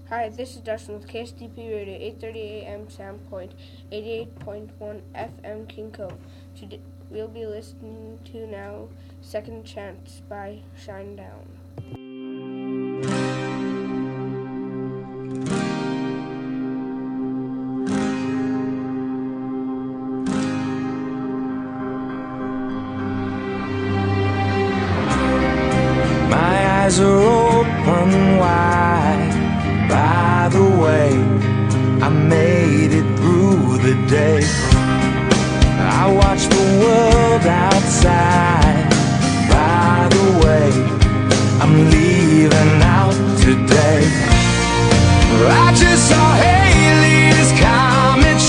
Hi, this is Dustin with KSDP Radio, 8:30 a.m. Sound Point, 88.1 FM King Cove. Today, we'll be listening to now Second Chance by Shinedown. My eyes are open wide. By the way, I made it through the day. I watched the world outside. By the way, I'm leaving out today. I just saw Haley's comet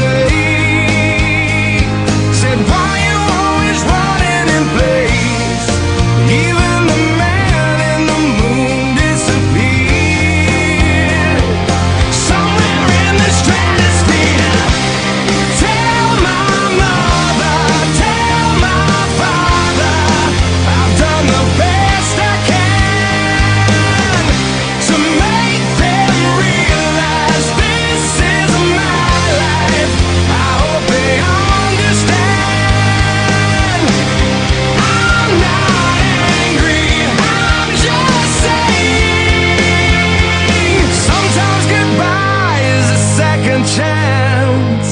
way. Said, why you always running in place? Even the man in the moon disappeared. Somewhere in the stratosphere. Tell my mother, tell my father, I've done the best I can to make them realize this is my life. I hope they understand. I'm not angry, I'm just saying, sometimes goodbye is a second chance.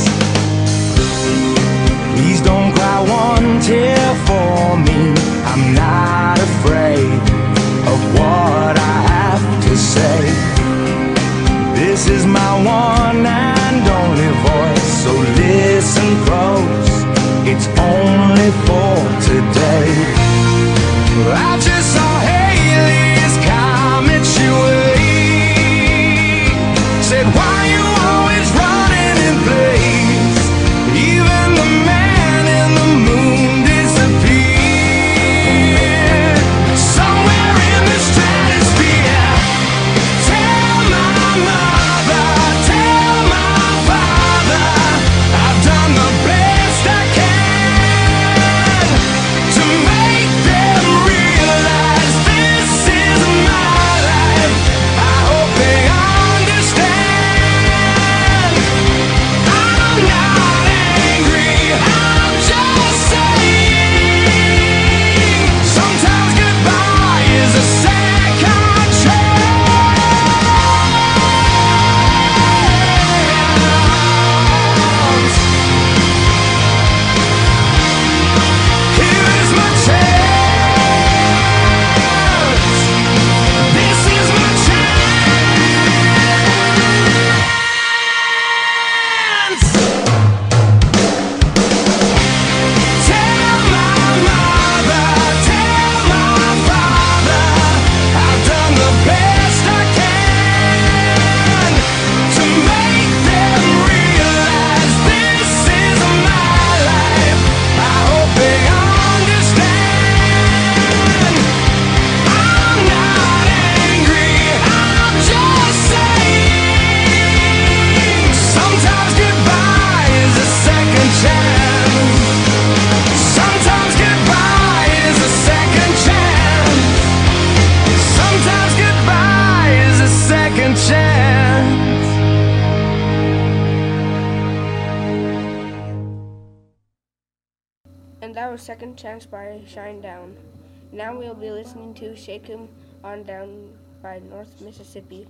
Please don't cry one tear for me. I'm not afraid of what I have to say. This is my one and only voice, so listen close. It's only for today. I just saw Haley's comet way. Said, why you always running in place? Even the man in the moon disappeared. Somewhere in the stratosphere. Tell my mother, tell my father, I've done the best I can to make them realize this is my life. I hope they understand. I'm not angry, I'm just saying, sometimes goodbye is a second chance. Here's my chance. This is my chance. Tell my mother, tell my father, I've done the best I can to make them realize this is my life. I hope they understand. I'm not angry, I'm just saying, sometimes goodbye is a second chance. Sometimes goodbye is a second chance. Sometimes goodbye is a second chance. And that was Second Chance by Shinedown. Now we'll be listening to Shake 'Em On Down by North Mississippi.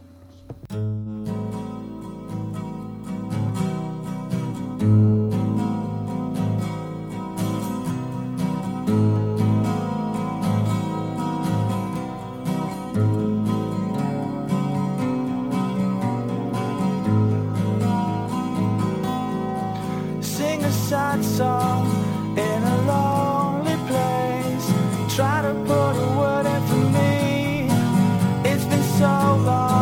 Sing a sad song in a lonely place. Try to put a word in for me. It's been so long.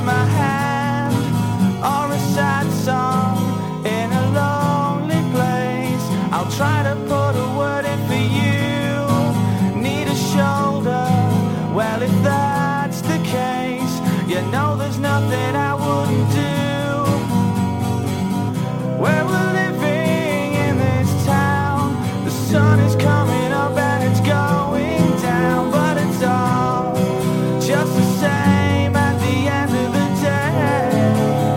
my hand, or a sad song in a lonely place. I'll try to put a word in for you. Need a shoulder, well if that's the case, you know there's nothing I wouldn't do. Where we're living in this town, the sun is coming up and it's going down, but it's all just the same at the end of the day.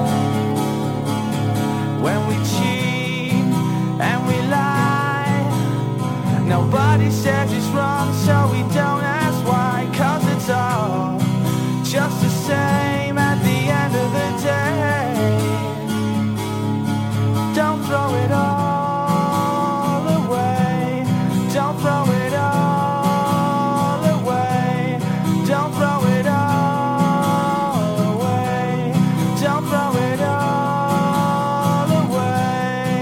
When we cheat and we lie, nobody says it's wrong, so we don't ask why, 'cause it's all just the same at the end of the day. Don't throw it all away. Don't throw it all away. Don't throw it all away. Don't throw it all away.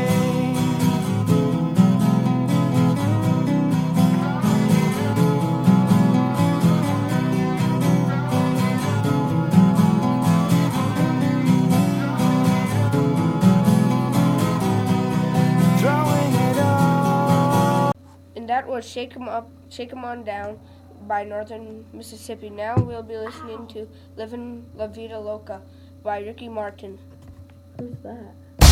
Throwing it all. And that was Shake 'em Up, Shake 'em On Down by Northern Mississippi. Now we'll be listening to Livin' La Vida Loca by Ricky Martin. Who's that?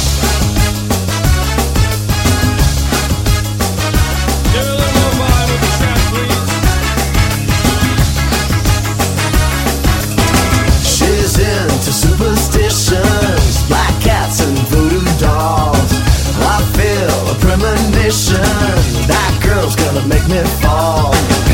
Give a little more vibe with the track, please. She's into superstitions, black cats and voodoo dolls. I feel a premonition, that girl's gonna make me fall.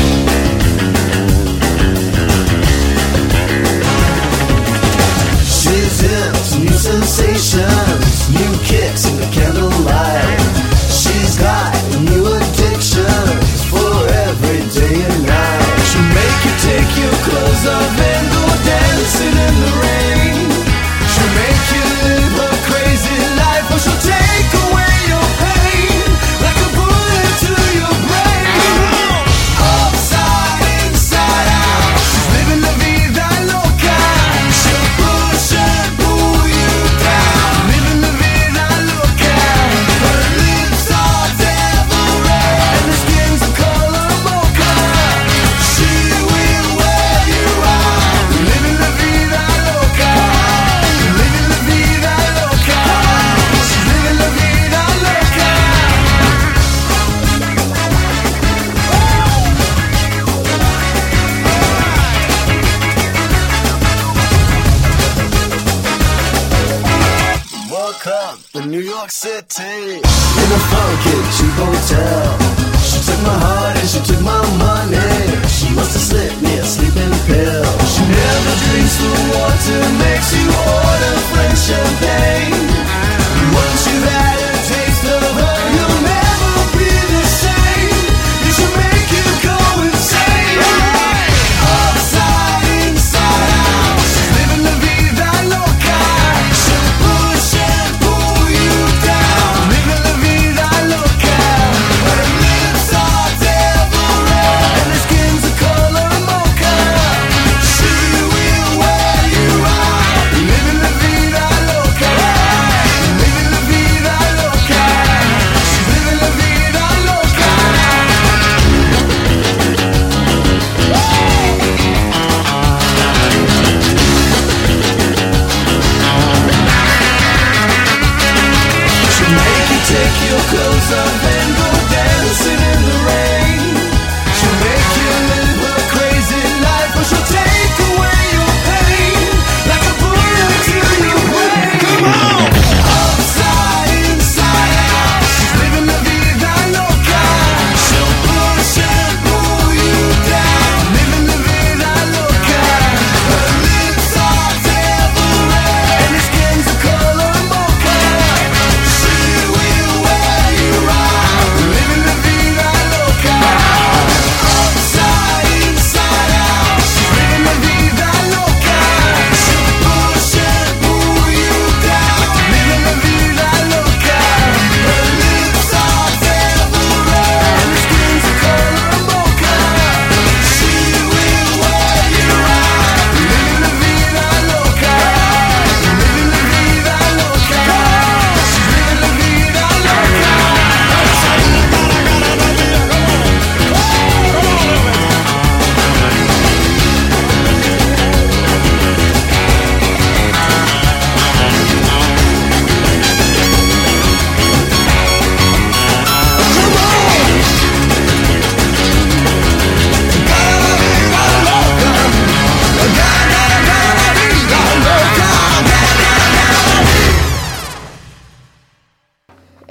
She's into new sensations, new kicks in the candlelight. She's got new addictions for every day and night. She'll make you take your clothes off and go dancing in the rain. She'll make you live a crazy life, or she'll take away your pain like a bullet to your brain. Upside, inside out, she's living la vida loca. She'll push and pull you down, living la vida loca. Her lips are devil red and her skin's the color mocha. She will wear you out, living la vida loca. Living la vida loca. She's living la vida loca. Woke up in New York City in a funky cheap hotel. She took my heart and she took my money. She must have slipped me a sleeping pill. She never drinks the water, makes you order French champagne. Once you've had a taste of her, you'll never be the same. You should make you go insane. Upside, inside out, she's living la vida loca. She'll push and pull you down, living la vida loca. Her lips are devil red and her skin's the color mocha. She will wear you out, living la vida loca. Living la vida loca. She's living la vida loca. She'll make you take your clothes off and go dancing in the rain. She'll make you live a crazy life, or she'll take away your pain like a bullet to your brain. Come on! Upside, inside out, she's living la vida loca. She'll push and pull you down, living la vida loca. Her lips are devil red and her skin's the color mocha. She will wear you out,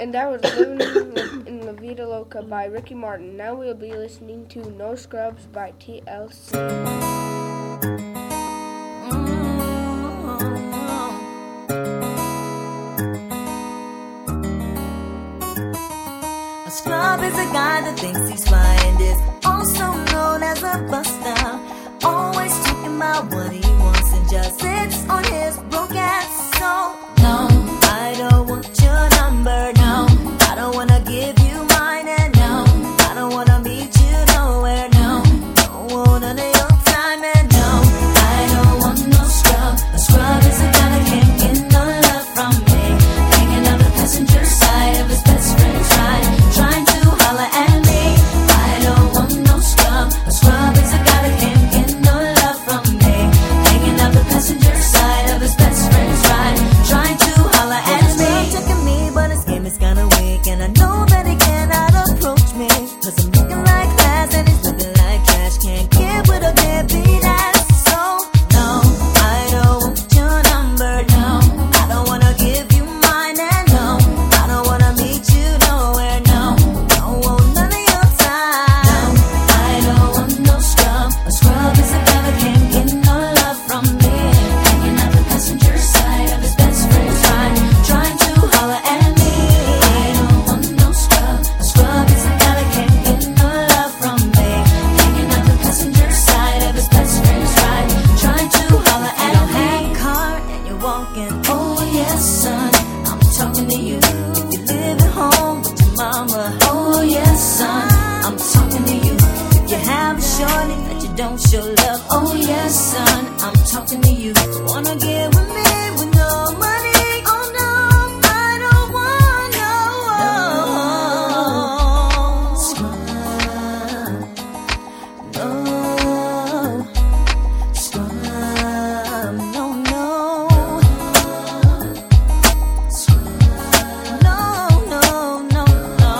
And that was Living in La Vida Loca by Ricky Martin. Now we'll be listening to No Scrubs by TLC. A scrub is a guy that thinks he's fly and is also known as a buster. Always talking about what he wants and just sits on his broke ass. So no, I don't want your number. No, I don't wanna give you mine. And no, I don't wanna meet you nowhere. No, don't want none of your time. And no, I don't want no scrub. A scrub is a guy that can't get no love from me. Hanging on the passenger side of his best friend's ride, trying to holler at me. I don't want no scrub. A scrub is a guy that can't get no love from me. Hanging on the passenger side of his best friend's ride, trying to holler at me. He's taking me, but his game is kinda weak, and I know that he cannot approach me. 'Cause I'm looking like class and he's looking like cash. Can't get with a deadbeat ass. So no, I don't want your number. No, I don't wanna give you mine. And no, I don't wanna meet you nowhere. No, don't want none of your time. No, I don't want no scrub. A scrub is a guy that can't get no love from me. Hanging out the passenger side of his best friend's ride, trying to holler at me. I don't want no scrub. A scrub is a guy that can't get no love from me. Hanging out the passenger side of his best friend's ride, trying to holler at me. You don't have a car and you're walking. Oh yes, son, I'm talking to you. If you live at home with your mama. Oh yes, son, I'm talking to you. If you have a shorty that you don't show love. Oh yes, son, I'm talking to you. Wanna get with me with no money? Oh no, I don't want no scrub. No scrub. No, no scrub. No, no, no, no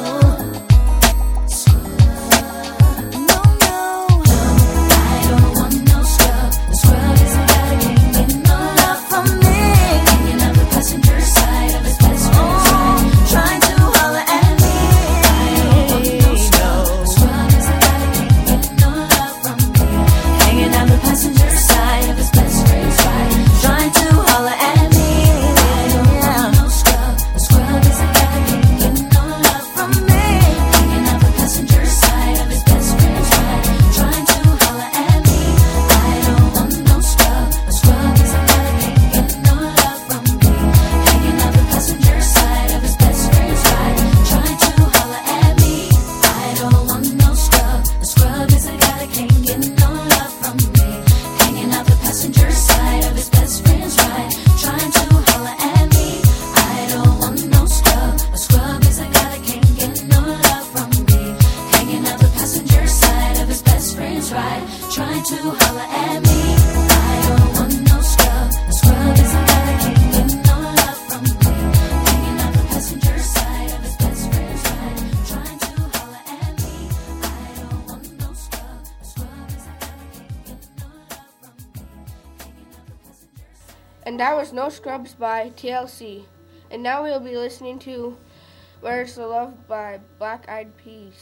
scrub. No, no, I don't want no scrub. The scrub is a guy that can't get no love from me. Hanging out the passenger side of his best friend's ride, trying to holler at me. I don't want no scrub. The scrub is a guy that can't get no love from me. Hanging out the passenger side of his best friend's ride, trying to holler at me. I don't want no scrub. The scrub is a guy that can't get no love from me. Hanging out the passenger side of his best friend's ride, trying to holler at me. I don't want no scrub. A scrub is a guy that can't get no love from me. Hanging out the passenger side of his best friend's ride, trying to holler at me. I don't want no scrub. A scrub is a guy that can't get no love from me. Hanging out the passenger side of his best friend's ride, trying to holler at me. I don't want no scrub. A scrub is a guy that can't get no love from me. Hanging out the passenger side of his best friend's ride, trying to holler at me. I don't want no scrub. A scrub is a guy that can't get no love from me. Hanging out the passenger side of his best friend's ride, trying to holler at me. I don't want no scrub. A scrub is a guy that can't get no love from me. Hanging out the passenger side. And that was No Scrubs by TLC. And now we'll be listening to Where's the Love by Black Eyed Peas.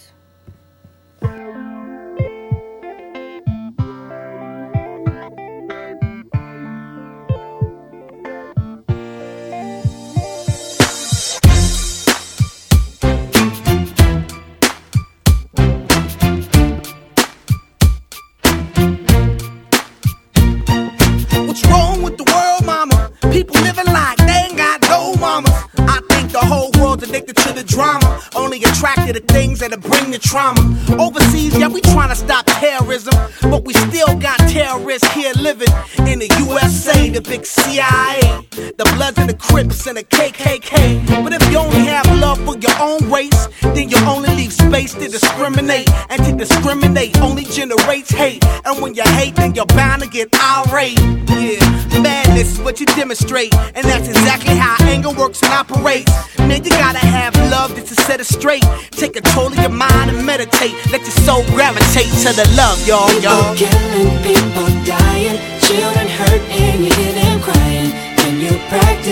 What's wrong with the world, mama? People living like they ain't got no mamas. I think the whole world's addicted to the drama, only attracted to things that'll bring the trauma. Overseas, yeah, we trying to stop terrorism, but we still got terrorists here living in the USA, the big CIA, the Bloods and the Crips and the KKK. But if you only have love for your own race, then you only leave space to discriminate, and to discriminate only generates hate. And when you hate, then you're bound to get irate. Yeah, madness is what you demonstrate, and that's exactly how anger works and operates. Man, you gotta have love just to set it straight. Take control of your mind and meditate. Let your soul gravitate to the love, y'all. People killing, people dying, children hurt, and you hear them crying. Can you practice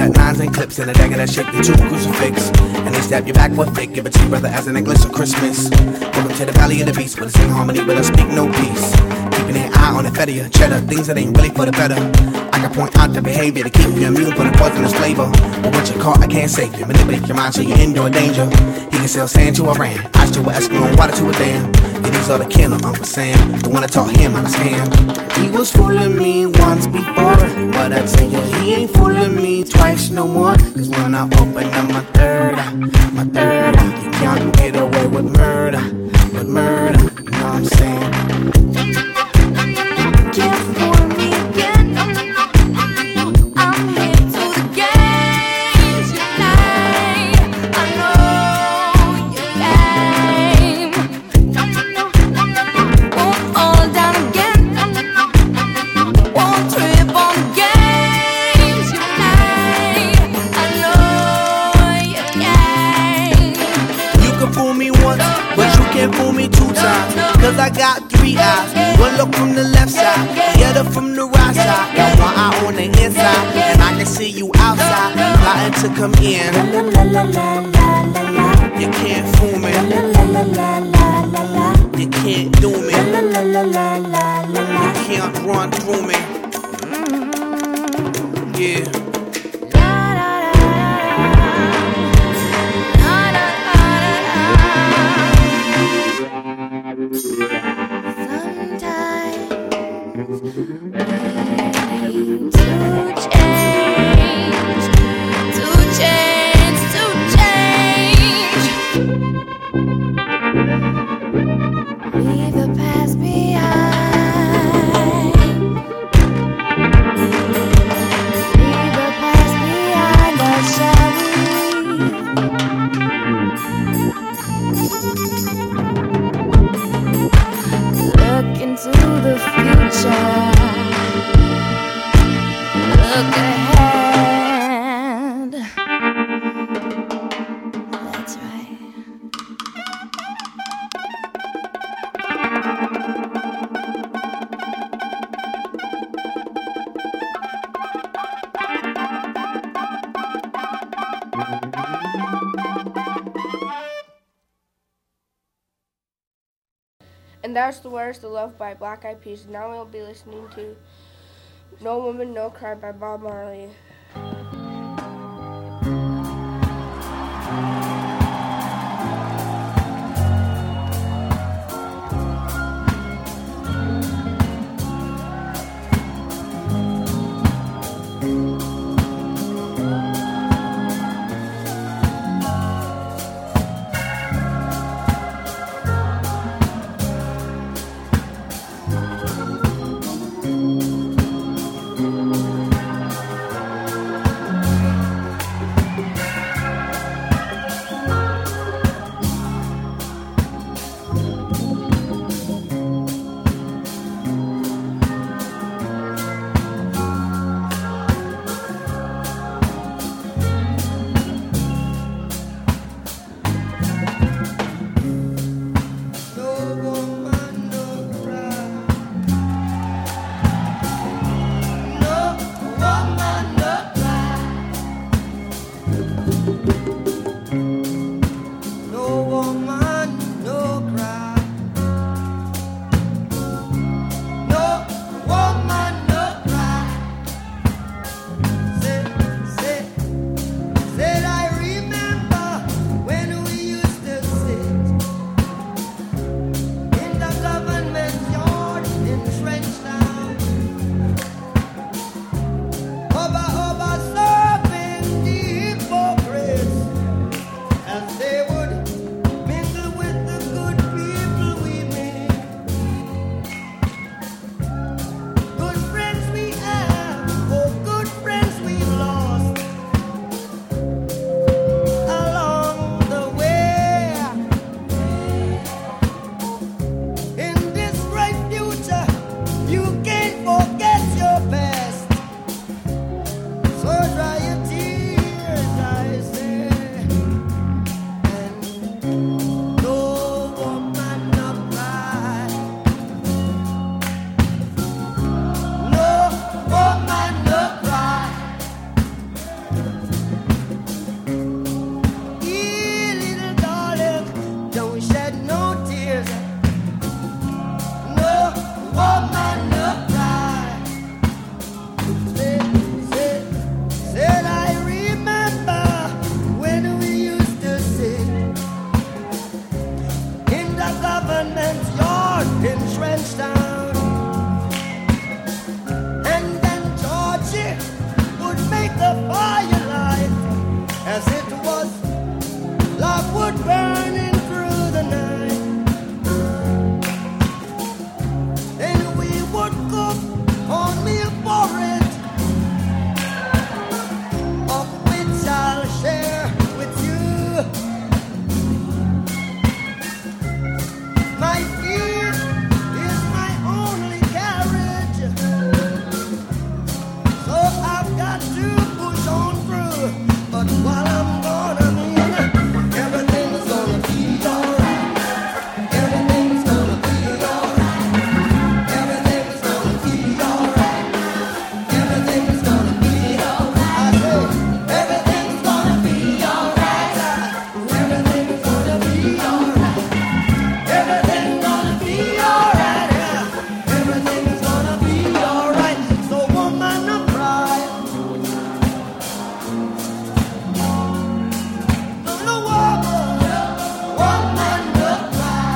got nines and clips in a dagger that shake the two crucifix. And they stab you back with thick, give it to your brother as a necklace of Christmas. Welcome to the valley of the beast, where they sing harmony, but I speak no peace. Keeping an eye on the fetty, cheddar, things that ain't really for the better. I can point out the behavior to keep you immune from the poisonous flavor. But once you're caught, I can't save you. Manipulate your mind so you're in your danger. He can sell sand to Iran, ice to a Eskimo, water to a dam. Yeah, these are the killer, Uncle Sam, the one that taught him how to scam. He was fooling me once before, but I tell you, he ain't fooling me twice no more. Cause when I open up my third eye, you can't get away with murder, you know what I'm saying? Can't fool me again. I'm here to the games you play. I know your game. Won't fall down again. Won't trip on the games you play. I know your game. You can fool me once, but you can't fool me 2 times. Cause I got 3 eyes. One look from the left side, the other from the right side. Got 1 eye on the inside, and I can see you outside, plotting to come in. You can't fool me. You can't do me. You can't run through me. Yeah. Leave the past behind. Leave the past behind us, shall we? Look into the future. Look ahead. That's right. And that's the Where's the Love by Black Eyed Peas. Now we'll be listening to No Woman, No Cry by Bob Marley. was love would burning through the night, and we would cook cornmeal porridge, of which I'll share with you. My feet is my only carriage, so I've got to push on through. But while I'm gone, I mean, everything's gonna be alright. Everything's gonna be alright. Everything's gonna be alright. Everything's gonna be alright. I say, everything's gonna be alright. Everything's gonna be alright. Everything's gonna be alright. Yeah. Everything's gonna be alright. So woman, don't cry. No woman, don't cry.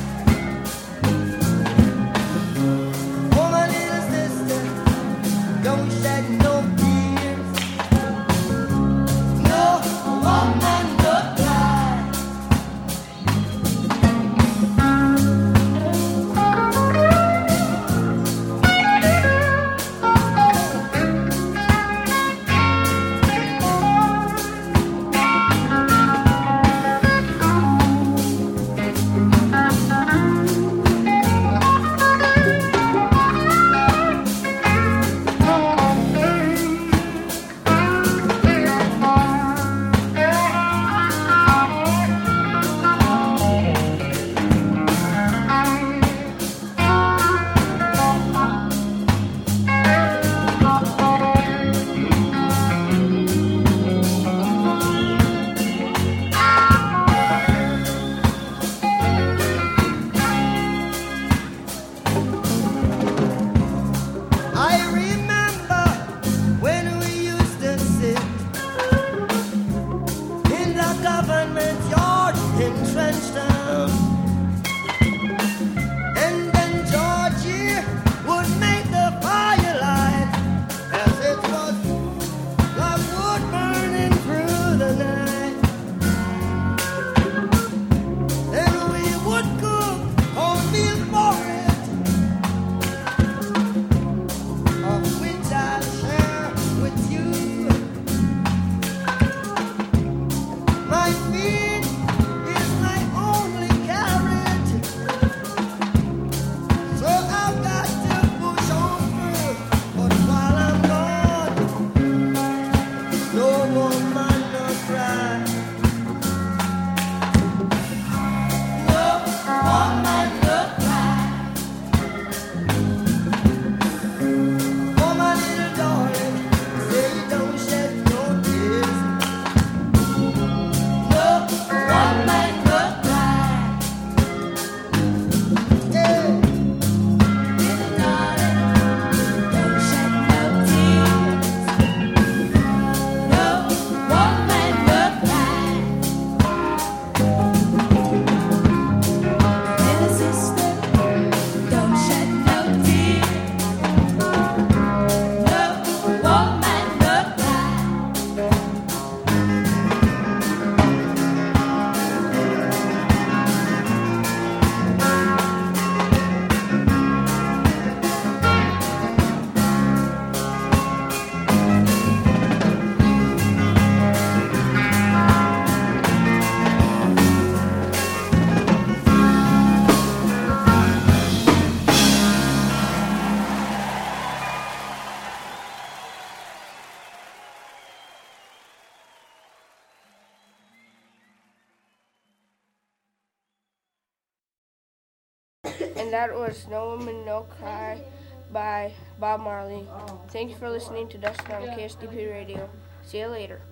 Oh, my little sister, don't shed no tears. No woman, don't cry. I remember when we used to sit in the government yard in Trenchtown, and then Georgie would make the firelight as it was like wood burning through the night. Then we would cook cornmeal porridge, of which I'll share with you. My feet is my only carriage, so I've got to push on through. But while I'm gone, no woman no cry. No woman no cry. Oh, my little darling, say you don't shed no tears. No woman could cry. Yeah. Little darling, don't shed no tears. No woman could cry. Little sister, don't shed no tears. No woman could cry. And that was No Woman No Cry by Bob Marley. Thank you for listening to Dust on KSDP Radio. See you later.